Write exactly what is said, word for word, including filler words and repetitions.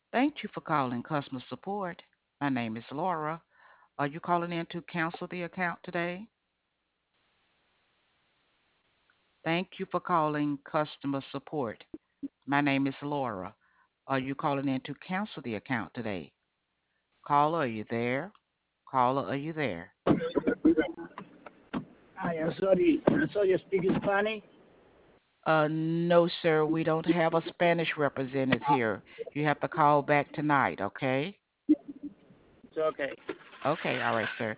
Thank you for calling customer support. My name is Laura. Are you calling in to cancel the account today? Thank you for calling customer support. My name is Laura. Are you calling in to cancel the account today? Caller, are you there? Caller, are you there? Hi, I'm sorry. I'm sorry, you speak Spanish? Uh, no, sir, we don't have a Spanish representative here. You have to call back tonight, okay? It's okay. Okay, all right, sir.